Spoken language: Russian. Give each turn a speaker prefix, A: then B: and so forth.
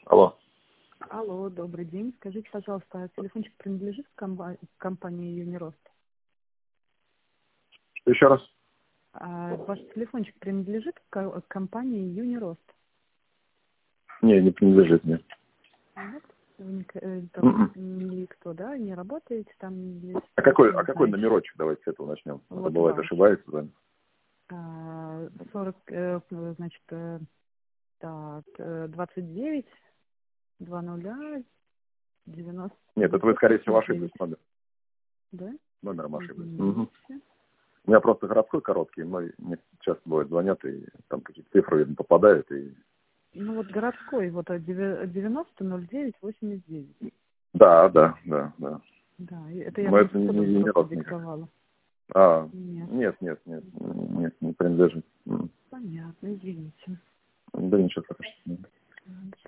A: Алло.
B: Алло, добрый день. Скажите, пожалуйста, телефончик принадлежит компании Юнирост?
A: Еще раз?
B: Ваш телефончик принадлежит компании Юнирост?
A: Не принадлежит мне.
B: Нет? Вы
A: Мгм.
B: никто, да? Не работаете там?
A: А какой номерочек? Давайте с этого начнем. А то
B: Вот
A: бывает
B: ваш.
A: ошибается, да?
B: 40, значит, так, 29, 20, 90.
A: Нет, это вы, скорее всего,
B: 989.
A: ошиблись
B: Да?
A: номером ошиблись.
B: Извините.
A: У меня просто городской короткий, но мне часто бывает звонят, и там какие-то цифры, видно, попадают, и...
B: Ну вот городской, вот 90-09-89.
A: Да.
B: Да, это я
A: Но
B: вам с
A: это
B: кодом
A: не
B: просто
A: родственник.
B: диктовала. Нет.
A: Нет, не принадлежит.
B: Понятно, извините.
A: Да ничего страшного.